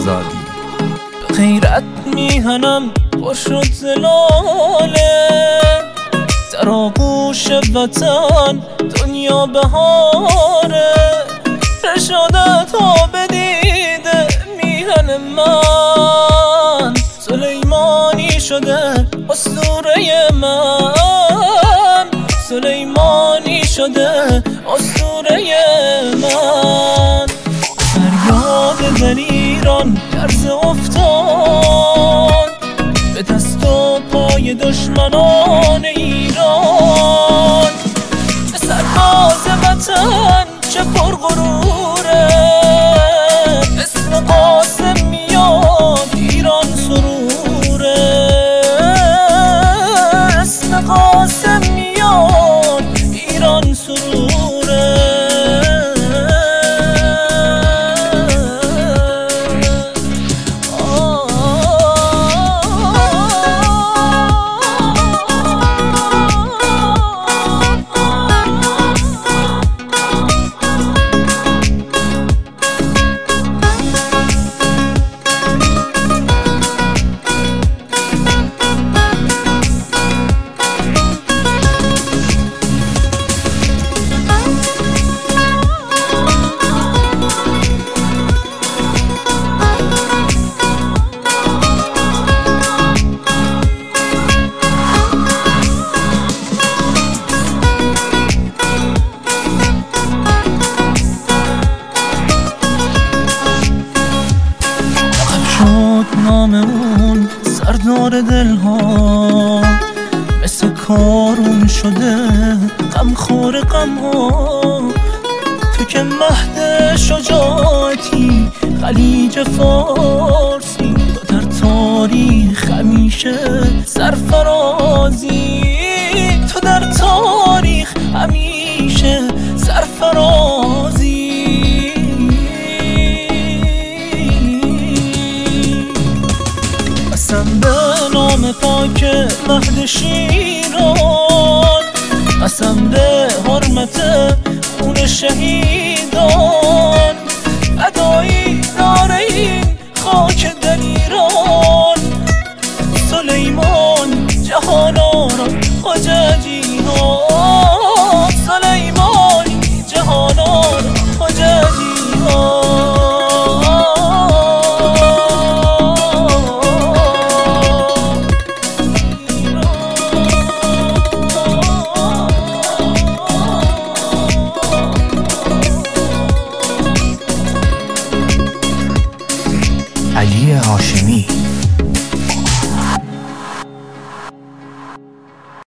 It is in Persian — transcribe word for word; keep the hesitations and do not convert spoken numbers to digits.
آزادی. به غیرت میهنم پر شد زلاله، در آغوش وطن دنیا بهاره. رشادت ها بدیده میهن من، سلیمانی شده اسطوره من، سلیمانی شده اسطوره من. فریاد دلیران لرز افتاد به دست و پای دشمنان ایران. به سرباز وطن چه پرغروره، اسم قاسم میاد ایران سروره، اسم قاسم میاد ایران سروره. نام اون سردار دلها مثل کارون شده غمخوار غمها. تو که مهد شجاعتی خلیج فارسی، تو در تاریخ همیشه سرفرازی، تو در تاریخ همیشه سرفرازی. قسم به نام پاک مهد شیران، قسم به حرمت خون شهیدان، فدایی داره این خاک در ایران. سلیمان جهانارا حججی ها، سلیمانی جهانارا حججی ها. علی هاشمی.